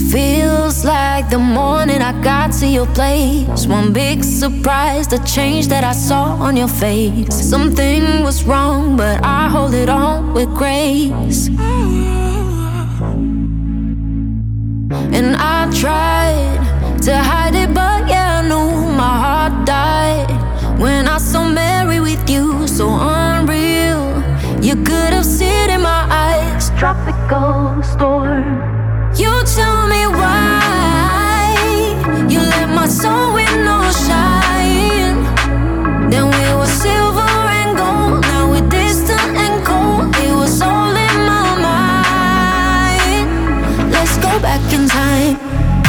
Feels like the morning I got to your place. One big surprise, the change that I saw on your face. Something was wrong, but I hold it on with grace. And I tried to hide it, but yeah, I knew my heart died when I saw Mary with you, so unreal. You could have seen it in my eyes, tropical storm. You tell me why you let my soul with no shine. Then we were silver and gold, now we're distant and cold. It was all in my mind. Let's go back in time.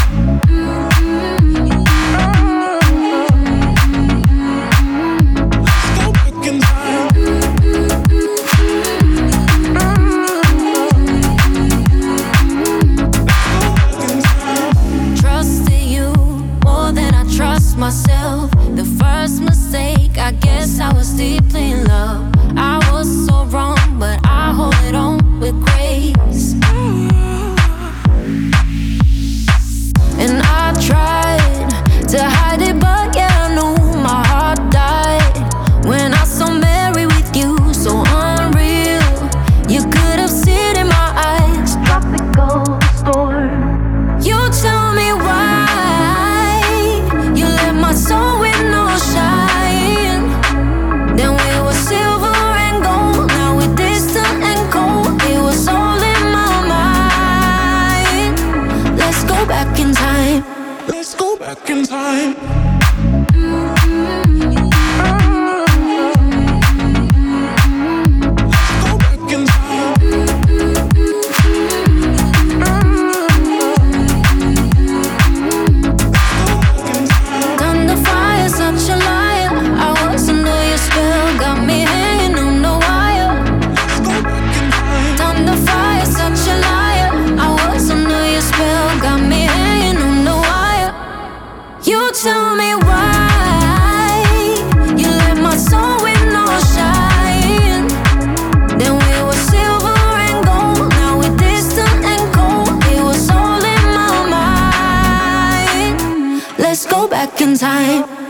Myself, the first mistake, I guess I was deeply in love. I was so wrong, but I hold it on with grace. And I tried to hide it, but yeah, I knew my heart died when I saw Mary with you, so unreal. You could have seen it in my eyes, tropical storm. You tell me why my soul with no shine. Then we were silver and gold, now we're distant and cold. It was all in my mind. Let's go back in time. Let's go back in time. Tell me why you let my soul with no shine. Then we were silver and gold, now we're distant and cold. It was all in my mind. Let's go back in time.